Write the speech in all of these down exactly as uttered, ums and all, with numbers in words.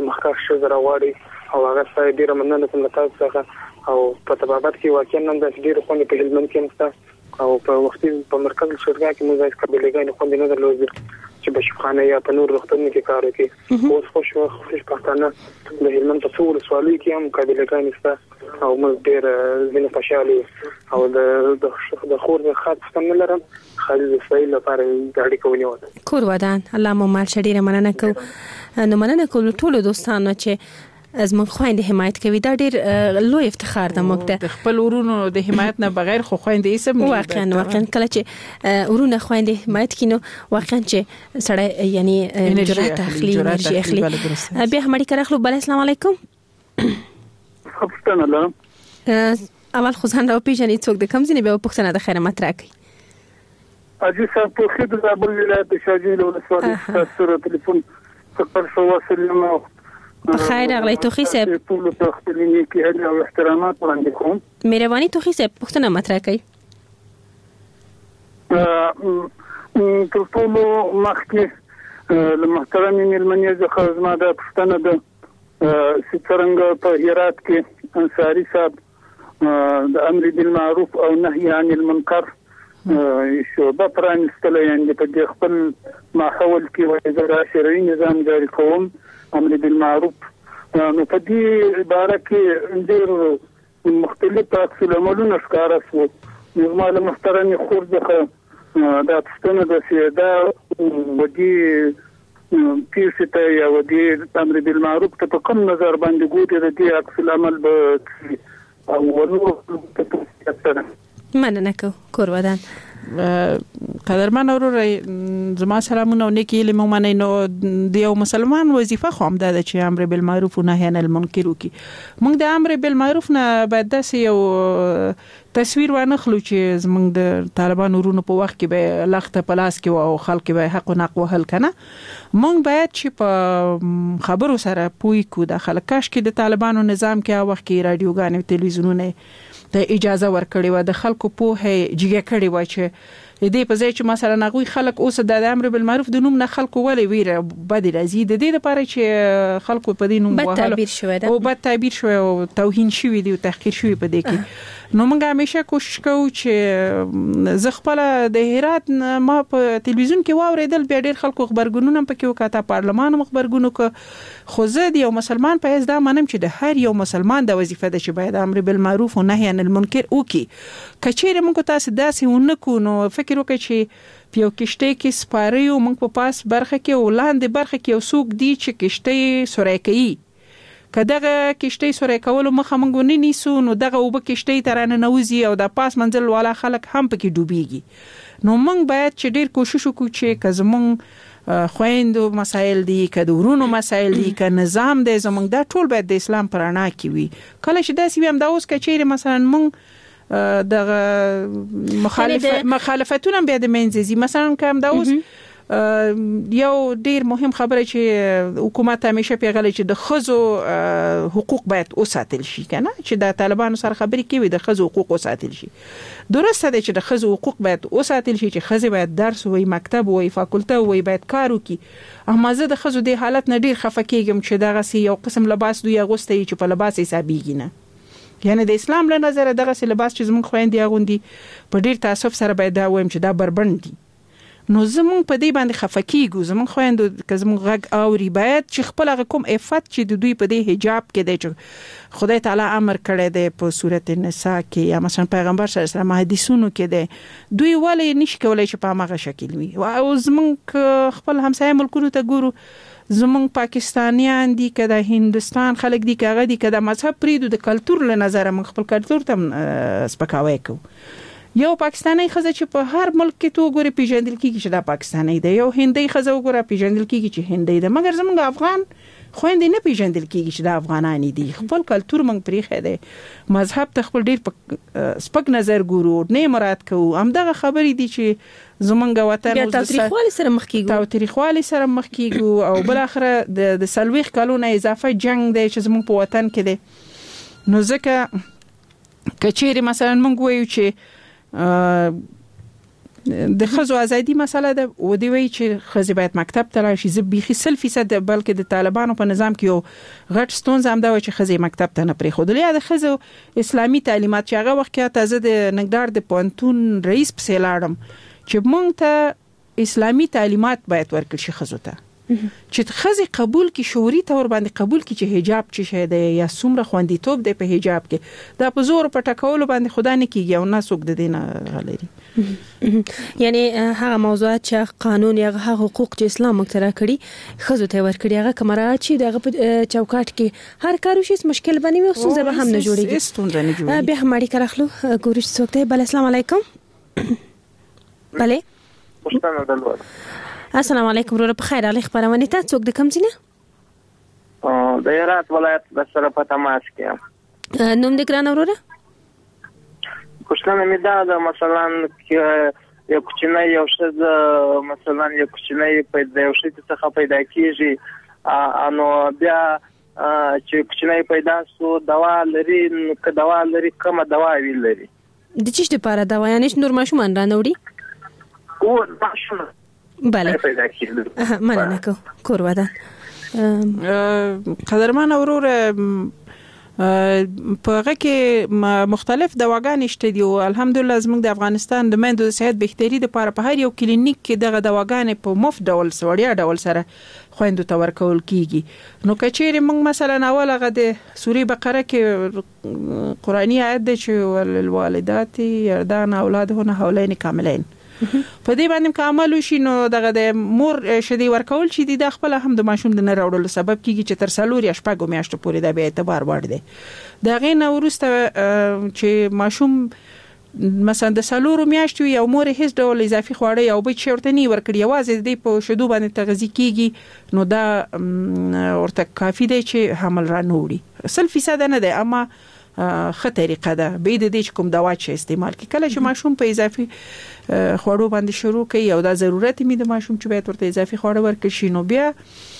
مخکښ ښځه راغواړي او هغه ستاسو ډیره مننه کوم له تاسو څخه. او په طبابت کې واقعا هم د ډیرو خوندې په هلمند کې نشته او په وختي په مرکز شورګا کې موږ ځکه قبلګان خوندې نه درلودل چې بشخانه یا په نور روغتونونو کې کار وکړي. اوس خوش خوش پښتانه د هلمند په څول سوالي کې هم قبلګان نشته او موږ ډیر زینه خوشاله او د د خور د خاط څنګه لرم خالد اسماعیل لپاره غاړي کوي وته کور ودان. الله مو مال شډیره مننه کو. نو مننه کول ټول دوستانو چې از موږ خويندې حمایت کوي. دا ډیر لوی افتخار ده موږ ته. خپل ورونو د حمایت نه بغیر خو خويندې اسم واقعا واقعا کله چې ورونه خويندې حمایت کینو واقعا چې سړی یعنی جرأت اخلي انرژي اخلي. بیا هم اړیکه راخلو. بل السلام علیکم. خپل الله اول خو ځان راو پیژنې څوک د کم ځنی به پښتنه د خیره مطرح کوي. اجي صاحب په خدمت زابل ولایت شاجین ولسوالۍ سره ټلیفون فقط شو وسلم بخیر اغلی توخی صاحب. ټول تخلینی کې هلي او احترامات وړاندې کوم. مهرباني توخی صاحب پښتنه مطرح کوي. ا ټول مخکې له محترم ملمنې ځخه زما د پښتنه د څنګه په هرات کې انصاری صاحب د امر بالمعروف او نهي عن المنکر شعبه پرانستله یعنی په خپل ماحول کې وایي شرعي نظام جاری کوم امر بالمعروف. نو په دې عبارت کې ډېر مختلف عکس العملونه ښکارا شو. نظام محترم خور ځخه دا پښتنه د سیدا ودی پیښته یا ودی امر بالمعروف ته په کوم نظر باندې ګوته د دې عکس العمل به او ورو ته مننه کو کور ودان. قدرمن اورور زما سلامونه او نیکی له مومنه نو د یو مسلمان وظیفه خو هم ده چې امر بالمعروف و نهی عن المنکر وکي. موږ د امر بالمعروف نه بعد داسې یو تصویر وانخلو چې زموږ د طالبان ورونو په وخت کې به لخته پلاس کې او خلک به حق او نق وهل کنه. موږ باید چې په خبرو سره پوي کو د خلکاش کې د طالبانو نظام کې وخت کې رادیوګان او تلویزیونونه ته اجازه ورکړي و د خلکو په هي جګه کړي و چې دې په ځای چې مثلا نغوي خلک اوس د امر بالمعروف د نوم نه خلکو ولې ویره بد راځي د دې لپاره چې خلکو په دې نوم وهله او بد تعبیر شوی او توهین شوی دی او تحقیر شوی په دې کې. نو موږ همیشه کوشش کوو چې زه خپل د هرات ما په تلویزیون کې واوریدل بیا ډېر خلکو خبرګونونه پکې وکاته پارلمان خبرګونو کو خو زه د یو مسلمان په حیث دا منم چې د هر یو مسلمان د وظیفه ده چې باید امر بالمعروف او نهی عن المنکر وکي. کچېره موږ تاسو داسې ونکو نو فکر وکړئ چې په یو کشته کې سپاریو موږ په پاس برخه کې ولاندې برخه کې یو څوک دی چې کشته سورای کوي. کداغه کشته سورای کولو مخه موږ نه نیسو نو دغه وب کشته ترانه نوځي او د پاس منزل والا خلک هم پکې ډوبېږي. نو موږ باید چې ډیر کوشش وکړو چې کزمون خويندو مسائل دي کډورونو مسائل دي ک نظام د زمونږ د ټول باید د اسلام پرانا کی وي. کله چې داسې ویم دا اوس کچېره مثلا موږ د مخالفت مخالفتونه به د منځي مثلا کوم دا اوس یو ډیر مهم خبره چې حکومت همیشه پیغلې چې د خزو حقوق باید اوساتل شي کنه چې د طالبانو سره خبرې کوي د خزو حقوق اوساتل شي. درسته ده چې د خزو حقوق باید اوساتل شي چې خزه باید درس وای مکتب وای فاکولته وای باید کار وکي. اما زه د خزو د حالت نه ډیر خفه کېږم چې دغه سي یو قسم لباس دوی اغوسته چې په لباس حسابيږي نه. یعنی د اسلام له نظر دغه سي لباس چې زموږ خويندې اغوندي په ډیر تاسف سره باید دا وایم چې دا بربند دي. نو زمون په دې باندې خفکیږو زمون خويندو که زمون غږ اوري باید چې خپل کوم عفت چې د دوی په دې حجاب کې دی چې خدای تعالی امر کړی دی په سورته نساء کې یا مثلا پیغمبر صلی الله علیه وسلم حدیثونو کې دی دوی ولې نشي کولای چې په هغه شکل وي. او زمون خپل همسایه ملکونو ته ګورو زمون پاکستانیان دي که د هندستان خلک دي که هغه دي که د مذهب پریدو د کلچر له نظر من خپل کلچر ته سپکاوی کوو. یو پاکستانی خزه چې په هر ملک کې تو ګوري پیژندل کیږي چې دا پاکستانی دی. یو هندي خزه وګوره پیژندل کیږي چې هندي دی. مګر زمونږ افغان خويندې نه پیژندل کیږي چې دا افغانانی دي. خپل کلچر موږ پریخه دی مذهب ته خپل ډیر سپک نظر ګورو نه مراد کوو. همدغه خبرې دي چې زمونږ وطن او د تاریخوالي سره مخ کیږي او تاریخوالي سره مخ کیږي او بل اخره د سلويخ کلونه اضافه جنگ دی چې زمونږ په وطن کې دی. نو ځکه کچېره مثلا موږ وایو چې د خزو ازادي مسله ده او دی وی چې خزي باید مکتب ته راشي زه بيخي سل فیصد بلکې د طالبانو په نظام کې یو غټ ستونزه هم دا و چې خزي مکتب ته نه پرې خودل یا د خزو اسلامي تعلیمات چې هغه وخت کې تازه د نګدار د پونتون رئیس په سیلاړم چې مونږ ته اسلامي تعلیمات باید ورکړ شي خزو ته چې خزي قبول کی شعوري تور باندې قبول کی چې حجاب چې شه د یا څومره خوندیتوب د په حجاب کې دا په زور په ټکول باندې خدا نه کیږي او نه څوک د دینه غلري یعنی هغه موضوعات چې قانون یا هغه حقوق چې اسلام مخترع کړي خزو ته ورکړي هغه کمره چې دغه چوکاټ کې هر کارو شي مشکل باندې او څه به هم نه جوړيږي ستونزه نه جوړيږي به همړي کراخلو ګورش څوک ته بل السلام علیکم بله پښتنه دلور السلام علیکم ورور په خیر علي خبرونه ته څوک د کوم ځینه ا د هرات ولایت د سره په تماس کې نوم د ګران ورور پښتنه مې دا د مثلا کې یو کوچنی یو شذ مثلا یو کوچنی پیدا یو شي څخه پیدا کیږي انو بیا چې کوچنی پیدا سو دوا لري که دوا لري کومه دوا وی لري د چیش لپاره دوا یعنی نور ماشومان را نوړي او ماشومان بله مننه کو کور ودان قدرمان ورور په هغه کې مختلف دواګانې شته دي او الحمدلله زموږ د افغانستان د مندو صحت بهتري لپاره په هر یو کلینیک کې دغه دواګانې په مفت ډول سوړیا ډول سره خويندو ته ورکول کیږي نو کچېره موږ مثلا اول هغه د سورې بقره کې قرآني آیت دی چې وللوالدات يرضعن اولادهن حولين کاملين په دې باندې کامل شي نو دغه د مور شدي ورکول شي د خپل هم د ماشوم د نه راوړلو سبب کیږي چې تر سالوري شپږو میاشتو پورې د به اعتبار وړ دی دا غینه ورسته چې ماشوم مثلا د سالورو میاشتو یو مور هیڅ ډول اضافي خواړه یو به چورتنی ورکړي یوازې د په شدو باندې تغذیه کیږي نو دا ورته کافی دی چې حمل را نوړي سل فیصد نه دی اما خه طریقه ده به د دې کوم دوا چې استعمال کی کله چې ماشوم په اضافي خوړو باندې شروع کوي او دا ضرورت می د ماشوم چې باید ورته اضافي خوړو ورکړي شي نو بیا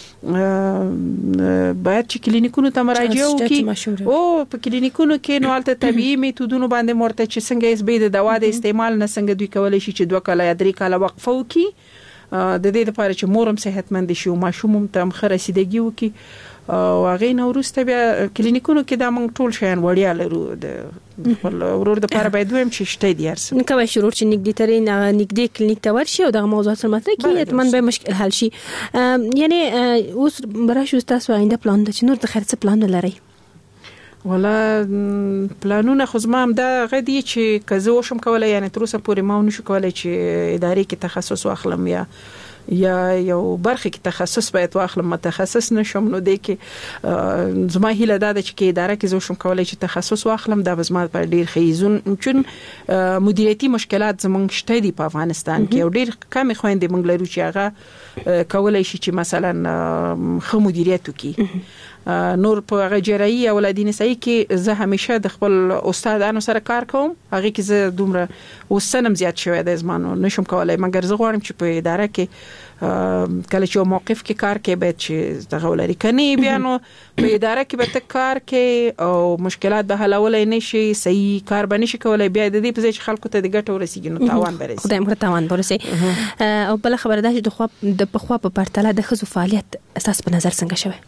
باید چې کلینیکونو ته مراجعه وکړي او په کلینیکونو کې نو البته طبيعي میتودونو باندې مرته چې څنګه اس به د دوا د استعمال نه څنګه دوی کولای شي چې دوه کاله یا درې کاله وقفه وکړي د دې لپاره چې مورم صحتمند شي او ماشوم هم تم خرسیدګي وکړي او هغه نو ورسته بیا کلینیکونو کې دا موږ ټول شیان وړیا لرو د خپل ورور د لپاره باید ویم چې شته دي ارسه نو کوي شروع چې نګدي ترې نه نګدي کلینیک ته ورشي او د موضوع سره مطرح کې اتمن به مشکل حل شي یعنی اوس براشو تاسو آینده پلان د چنور د خرڅ پلان لري ولا پلانونه خو زما هم دا غدي چې کزه وشم کولای یعنی تر اوسه پورې ما نشو کولای چې ادارې کې تخصص واخلم یا یا یو برخه کې تخصص باید واخلم متخصص نشم نو د کې زما هیله دا ده چې اداره کې زو شم کولای چې تخصص واخلم دا زما پر ډیر خیزون چون مدیریتي مشکلات زمونږ شته دي په افغانستان کې او ډیر کم خويندې مونږ لرو چې هغه کولای شي چې مثلا خو مدیریت وکړي نور په غجرایی او ولادین سای کې زه همیشه د خپل استادانو سره کار کوم هغه کې زه دومره وسنم زیات شوی د زمانو نشم کولای مګر زه غواړم چې په اداره کې کله چې موقف کې کار کې به چې دغه ولري کني بیا نو په اداره کې به ته کار کې او مشکلات به حلولای نشي صحیح کار به نشي کولای بیا د دې په ځای خلکو ته د ګټو رسیږي نو تاوان برسي خدای مخ تاوان برسي او بل خبره ده چې د خو د په خو په پرتله د خزو فعالیت اساس په نظر څنګه شوی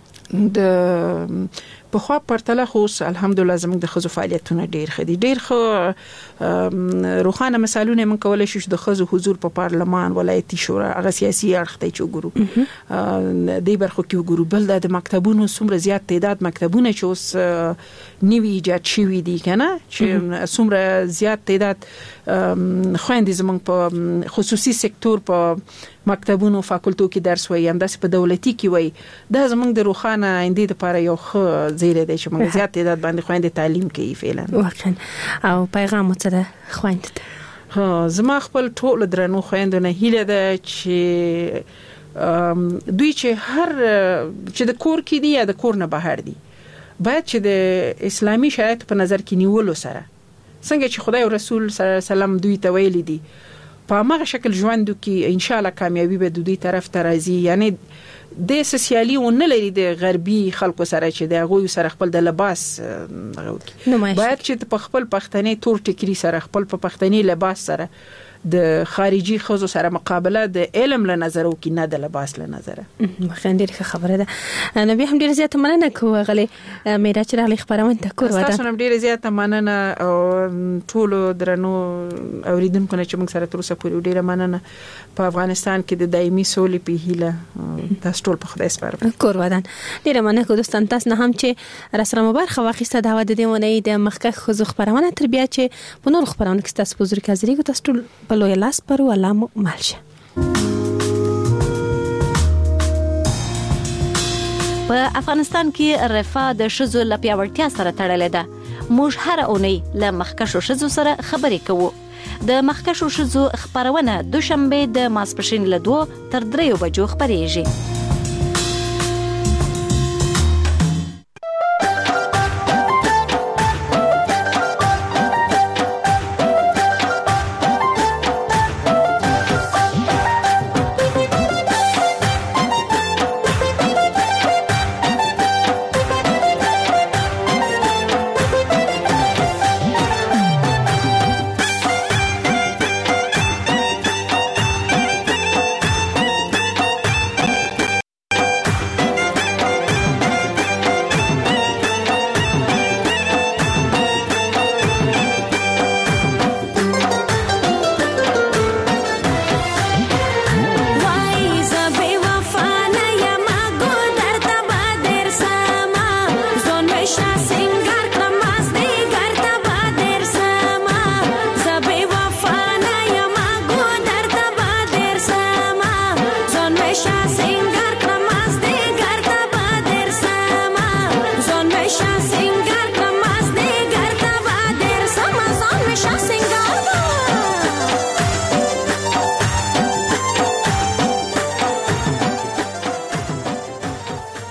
د په خو پرتله خو الحمدلله زموږ د خزو فعالیتونه ډیر خدي ډیر خو روخانه مثالونه من کولای شو د خزو حضور په پارلمان ولایتي شورا هغه سیاسي اړخ ته چوغورو د برخو کې وګورو بل د مکتبونو څومره زیات تعداد مکتبونه چې اوس نیوی ایجاد شوی دي کنه چې څومره زیات تعداد خويندې زموږ په خصوصي سکتور په مکتبونو فاکولټو کې درس وایي هم داسې په دولتي کې وایي دا زموږ د روخانه اندې لپاره یو ښه زیره دی چې موږ زیات تعداد باندې خويندې تعلیم کوي فعلا واقعا او پیغام څه ده خويندې ها زما خپل ټول درنو خويندو نه هیله ده چې دوی چې هر چې د کور کې دي یا د کور نه بهر دي باید چې د اسلامي شریعت په نظر کې نیولو سره څنګه چې خدای او رسول صلی الله علیه وسلم دوی ته ویلي دي په هغه شکل ژوند کې ان شاء الله کامیابی به دوی طرف ته راځي یعنی د سوسیالي او نه لري د غربي خلکو سره چې د غوي سره خپل د لباس باید چې په خپل پښتني تور ټکری سره خپل په پښتني لباس سره د خارجي خزو سره مقابله د علم له نظر او کې نه د لباس له نظر. مخکې ډیره خبره ده. نو بیا هم ډیره زیاته مننه کوو غلې میرا چې راغلی خبرونه ته کور ودا. تاسو هم ډیره زیاته مننه او ټول درنو اوریدونکو نه چې موږ سره تر اوسه پورې ډیره مننه. په افغانستان کې د دایمي سولې په هیله تاسو ټول په خدای سپارم. کور ودا. ډیره مننه کوم دوستان تاسو نه هم چې راسره مبارخه واخیسته دا د دې ونې د مخکې خزو خبرونه تر بیا چې په نور خبرونه کې تاسو په ذکر کړئ تاسو ټول په لوی لاس پرو الله مو مالشه. په افغانستان کې رفاه د ښځو له پیاوړتیا سره تړلې ده. موږ هر اونۍ له مخکښو ښځو سره خبرې کوو. د مخکښو ښځو خبرونه دوشنبه د ماسپښین له دوه تر دریو بجو خبرېږي.